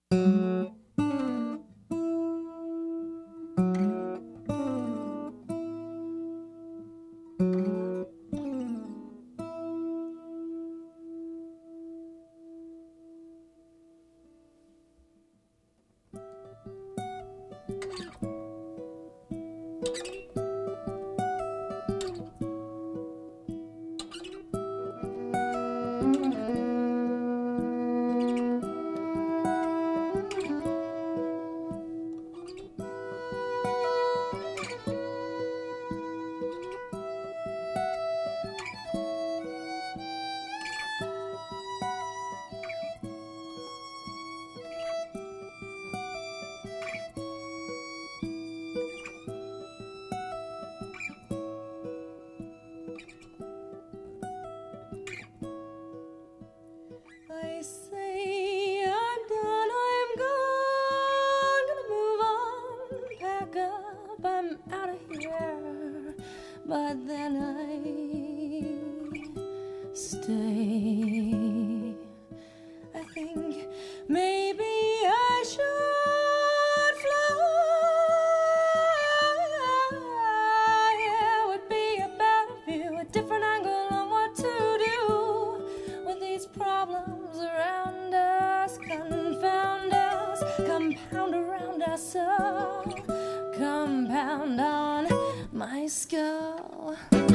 I say I'm done, I'm gone, gonna move on, pack up, I'm out of here. But then I stay. I think maybe I should fly. It would be a better view, a different angle on what to do with these problems around us, confound us, compound around us, so compound on my skull.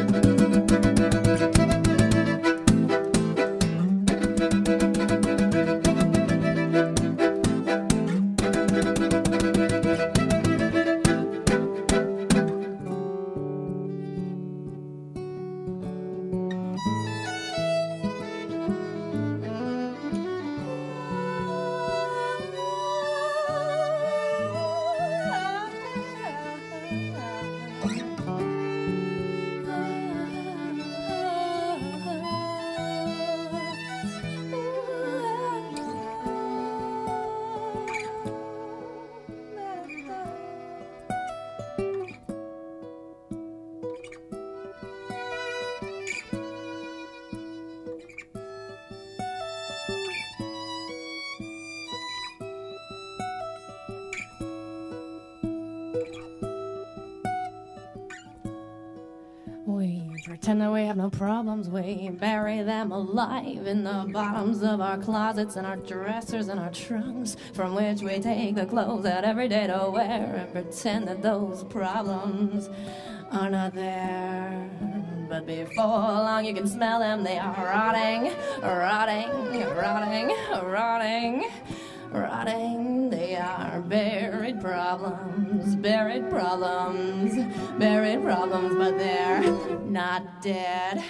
We pretend that we have no problems. We bury them alive in the bottoms of our closets and our dressers and our trunks, from which we take the clothes out every day to wear and pretend that those problems are not there. But before long you can smell them. They are rotting, rotting, rotting, rotting, rotting. They are buried problems, buried problems, buried problems, but they're not dead.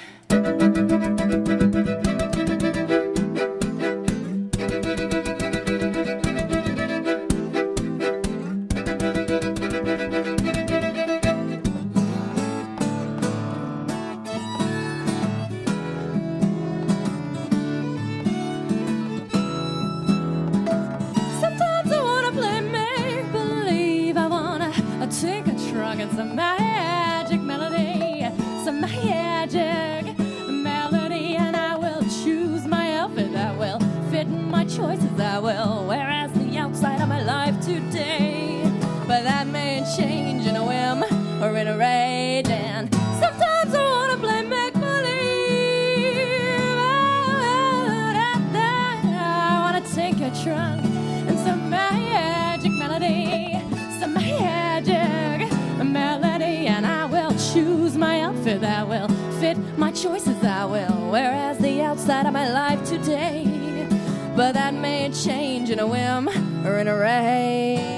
Take a trunk and some magic melody, some magic melody, and I will choose my outfit that will fit my choices. I will wear as the outside of my life today, but that may change in a whim or in a rage. And sometimes I wanna play make believe. I wanna take a trunk and some magic melody, some magic melody, and I will choose my outfit that will fit my choices. I will wear as the outside of my life today, but that may change in a whim or in a rage.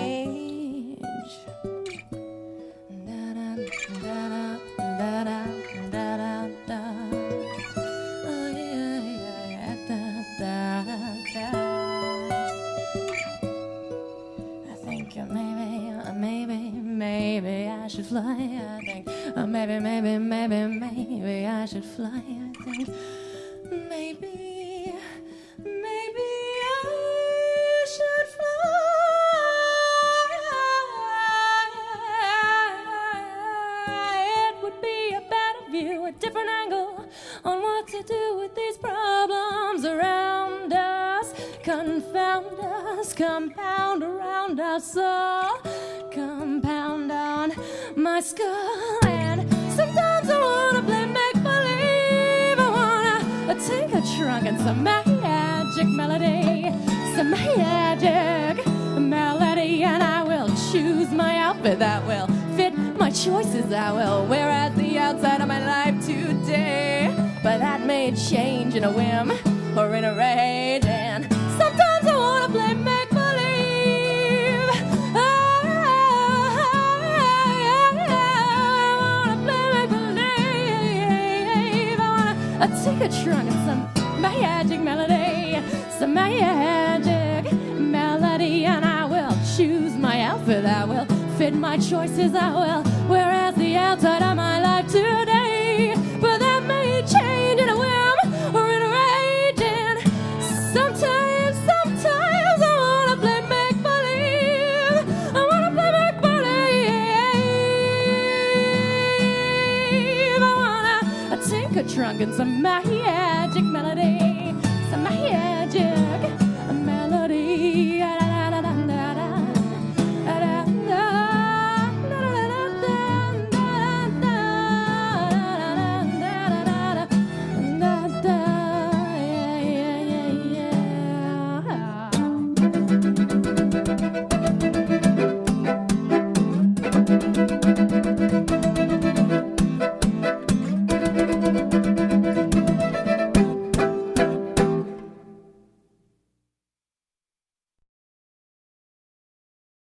Oh, yeah, yeah, yeah. I think maybe I should fly. I think maybe I should fly. I think maybe I should fly. It would be a better view, a different angle on what to do with these problems around us, confound us, thoughts compound around us all, compound on my skull. And sometimes I wanna play make-believe. I wanna take a trunk and some magic melody, some magic melody, and I will choose my outfit that will fit my choices I will wear at the outside of my life today. But that may change in a whim or in a rage, and sometimes I wanna play make-believe. I wanna play make-believe. I wanna take a trunk and some magic melody, some magic melody, and I will choose my outfit that will fit my choices I will wear at the outside of my life today. But that may change in a whim or in a rage, and sometimes I wanna play make-believe. I wanna play make-believe. I wanna take a trunk and some magic